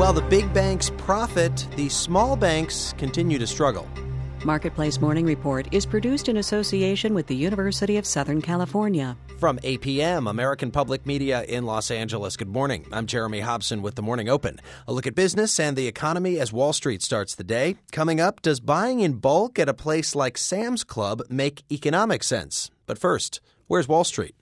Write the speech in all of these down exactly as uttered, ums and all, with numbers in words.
While the big banks profit, the small banks continue to struggle. Marketplace Morning Report is produced in association with the University of Southern California. From A P M, American Public Media in Los Angeles. Good morning. I'm Jeremy Hobson with The Morning Open. A look at business and the economy as Wall Street starts the day. Coming up, does buying in bulk at a place like Sam's Club make economic sense? But first, where's Wall Street?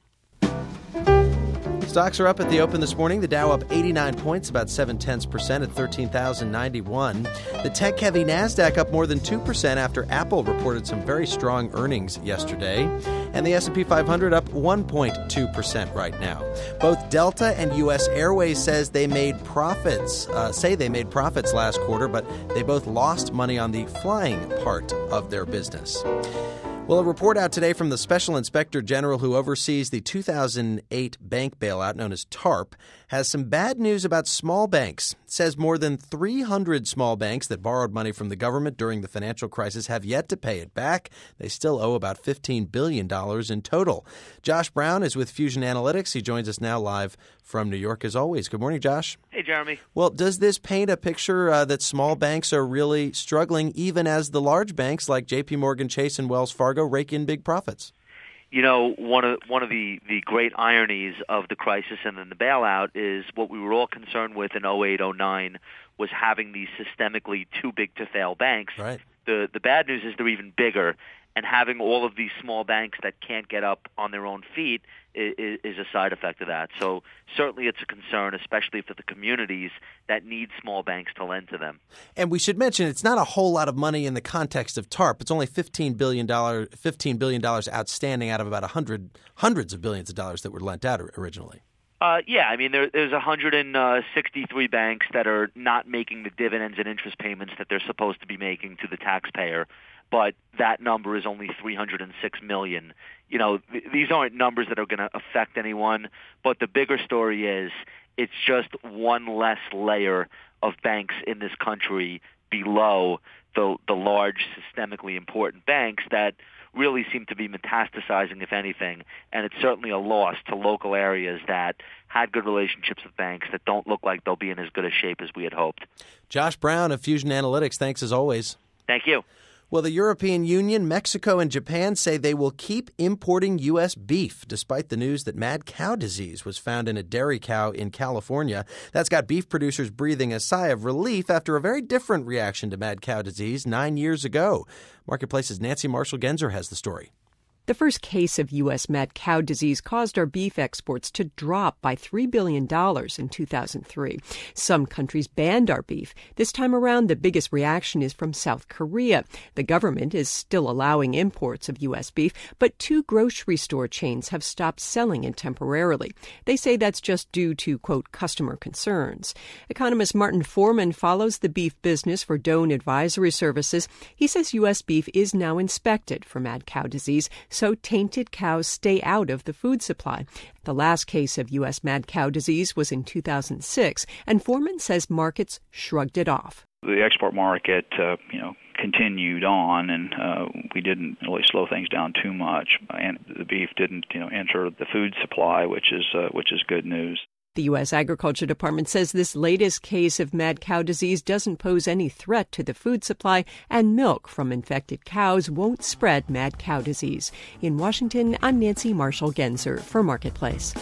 Stocks are up at the open this morning. The Dow up eighty-nine points, about seven tenths percent at thirteen thousand ninety-one. The tech-heavy NASDAQ up more than two percent after Apple reported some very strong earnings yesterday. And the S and P five hundred up one point two percent right now. Both Delta and U S Airways says they made profits, uh, say they made profits last quarter, but they both lost money on the flying part of their business. Well, a report out today from the Special Inspector General who oversees the two thousand eight bank bailout known as TARP has some bad news about small banks. It says more than three hundred small banks that borrowed money from the government during the financial crisis have yet to pay it back. They still owe about fifteen billion dollars in total. Josh Brown is with Fusion Analytics. He joins us now live from New York as always. Good morning, Josh. Hey, Jeremy. Well, does this paint a picture uh, that small banks are really struggling even as the large banks like J P Morgan Chase and Wells Fargo rake in big profits? You know, one of one of the, the great ironies of the crisis and then the bailout is what we were all concerned with in oh eight oh nine was having these systemically too big to fail banks. Right. The the bad news is they're even bigger, and having all of these small banks that can't get up on their own feet is, is a side effect of that. So certainly it's a concern, especially for the communities that need small banks to lend to them. And we should mention it's not a whole lot of money in the context of TARP. It's only fifteen billion dollars, fifteen billion dollars outstanding out of about one hundred, hundreds of billions of dollars that were lent out originally. Uh, yeah, I mean, there, there's one hundred sixty-three banks that are not making the dividends and interest payments that they're supposed to be making to the taxpayer, but that number is only three hundred six million. You know, th- these aren't numbers that are going to affect anyone, but the bigger story is it's just one less layer of banks in this country below the the large systemically important banks that really seem to be metastasizing, if anything, and it's certainly a loss to local areas that had good relationships with banks that don't look like they'll be in as good a shape as we had hoped. Josh Brown of Fusion Analytics, thanks as always. Thank you. Well, the European Union, Mexico, and Japan say they will keep importing U S beef, despite the news that mad cow disease was found in a dairy cow in California. That's got beef producers breathing a sigh of relief after a very different reaction to mad cow disease nine years ago. Marketplace's Nancy Marshall-Genzer has the story. The first case of U S mad cow disease caused our beef exports to drop by three billion dollars in two thousand three. Some countries banned our beef. This time around, the biggest reaction is from South Korea. The government is still allowing imports of U S beef, but two grocery store chains have stopped selling it temporarily. They say that's just due to, quote, customer concerns. Economist Martin Foreman follows the beef business for Doan Advisory Services. He says U S beef is now inspected for mad cow disease, so tainted cows stay out of the food supply. The last case of U S mad cow disease was in two thousand six, and Foreman says markets shrugged it off. The export market, uh, you know, continued on, and uh, we didn't really slow things down too much. And the beef didn't, you know, enter the food supply, which is uh, which is good news. The U S Agriculture Department says this latest case of mad cow disease doesn't pose any threat to the food supply, and milk from infected cows won't spread mad cow disease. In Washington, I'm Nancy Marshall-Genzer for Marketplace.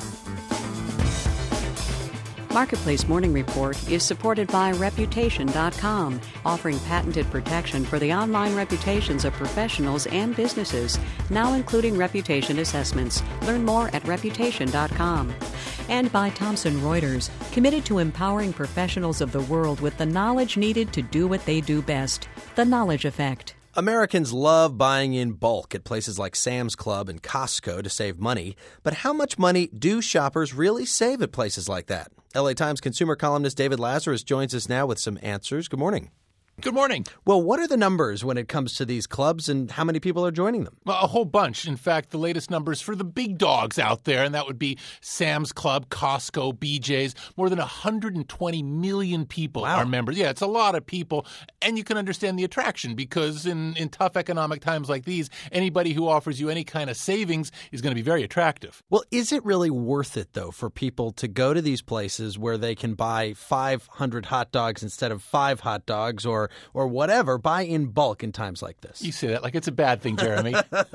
Marketplace Morning Report is supported by Reputation dot com, offering patented protection for the online reputations of professionals and businesses, now including reputation assessments. Learn more at Reputation dot com. And by Thomson Reuters, committed to empowering professionals of the world with the knowledge needed to do what they do best. The Knowledge Effect. Americans love buying in bulk at places like Sam's Club and Costco to save money. But how much money do shoppers really save at places like that? L A Times consumer columnist David Lazarus joins us now with some answers. Good morning. Good morning. Well, what are the numbers when it comes to these clubs and how many people are joining them? Well, a whole bunch. In fact, the latest numbers for the big dogs out there, and that would be Sam's Club, Costco, B J's, more than one hundred twenty million people wow. are members. Yeah, it's a lot of people, and you can understand the attraction because in, in tough economic times like these, anybody who offers you any kind of savings is going to be very attractive. Well, is it really worth it, though, for people to go to these places where they can buy five hundred hot dogs instead of five hot dogs or or whatever, buy in bulk in times like this? You say that like it's a bad thing, Jeremy.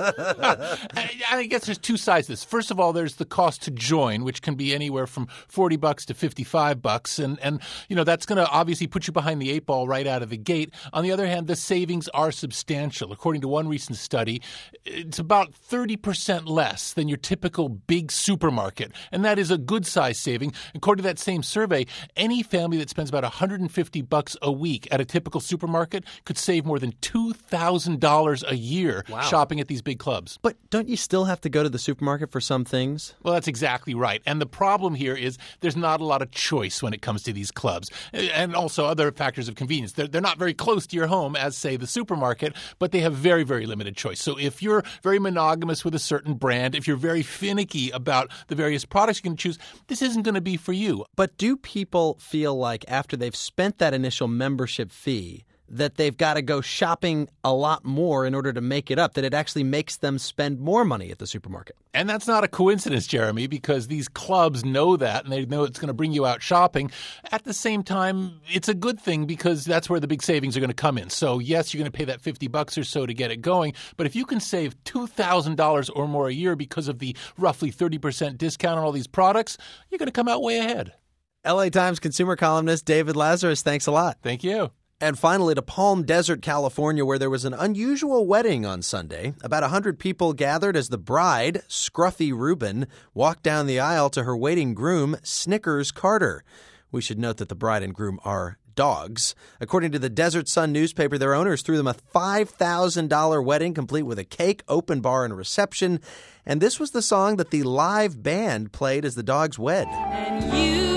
I, I guess there's two sides to this. First of all, there's the cost to join, which can be anywhere from forty bucks to fifty-five bucks. And, and you know, that's going to obviously put you behind the eight ball right out of the gate. On the other hand, the savings are substantial. According to one recent study, it's about thirty percent less than your typical big supermarket. And that is a good size saving. According to that same survey, any family that spends about one hundred fifty bucks a week at a typical supermarket could save more than two thousand dollars a year wow. shopping at these big clubs. But don't you still have to go to the supermarket for some things? Well, that's exactly right. And the problem here is there's not a lot of choice when it comes to these clubs. And also other factors of convenience. They're, they're not very close to your home as, say, the supermarket, but they have very, very limited choice. So if you're very monogamous with a certain brand, if you're very finicky about the various products you can choose, this isn't going to be for you. But do people feel like after they've spent that initial membership fee that they've got to go shopping a lot more in order to make it up, that it actually makes them spend more money at the supermarket? And that's not a coincidence, Jeremy, because these clubs know that, and they know it's going to bring you out shopping. At the same time, it's a good thing because that's where the big savings are going to come in. So, yes, you're going to pay that fifty bucks or so to get it going, but if you can save two thousand dollars or more a year because of the roughly thirty percent discount on all these products, you're going to come out way ahead. L A Times consumer columnist David Lazarus, thanks a lot. Thank you. And finally, to Palm Desert, California, where there was an unusual wedding on Sunday. About one hundred people gathered as the bride, Scruffy Rubin, walked down the aisle to her waiting groom, Snickers Carter. We should note that the bride and groom are dogs. According to the Desert Sun newspaper, their owners threw them a five thousand dollars wedding, complete with a cake, open bar, and a reception. And this was the song that the live band played as the dogs wed. And you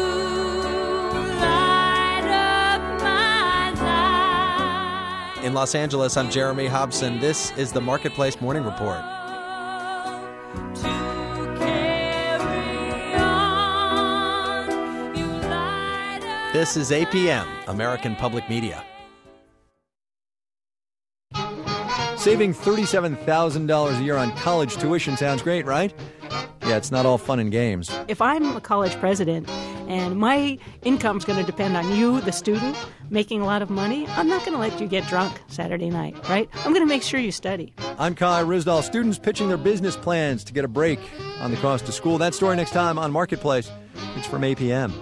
In Los Angeles, I'm Jeremy Hobson. This is the Marketplace Morning Report. This is A P M, American Public Media. Saving thirty-seven thousand dollars a year on college tuition sounds great, right? Yeah, it's not all fun and games. If I'm a college president and my income's going to depend on you, the student, making a lot of money, I'm not going to let you get drunk Saturday night, right? I'm going to make sure you study. I'm Kai Rizdal. Students pitching their business plans to get a break on the cost of school. That story next time on Marketplace. It's from A P M.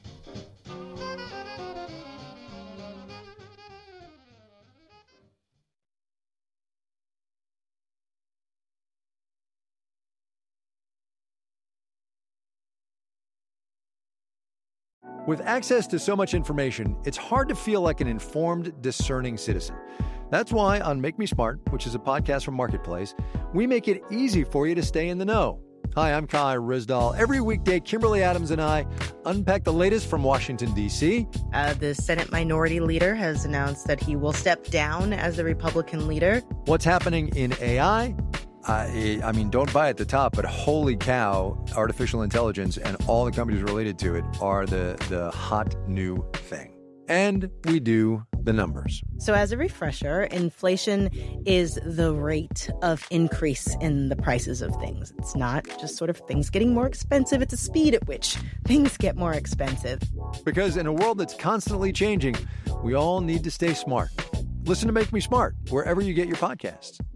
With access to so much information, it's hard to feel like an informed, discerning citizen. That's why on Make Me Smart, which is a podcast from Marketplace, we make it easy for you to stay in the know. Hi, I'm Kai Rizdal. Every weekday, Kimberly Adams and I unpack the latest from Washington, D C. Uh, the Senate Minority Leader has announced that he will step down as the Republican leader. What's happening in A I? I, I mean, don't buy at the top, but holy cow, artificial intelligence and all the companies related to it are the, the hot new thing. And we do the numbers. So as a refresher, inflation is the rate of increase in the prices of things. It's not just sort of things getting more expensive. It's a speed at which things get more expensive. Because in a world that's constantly changing, we all need to stay smart. Listen to Make Me Smart wherever you get your podcasts.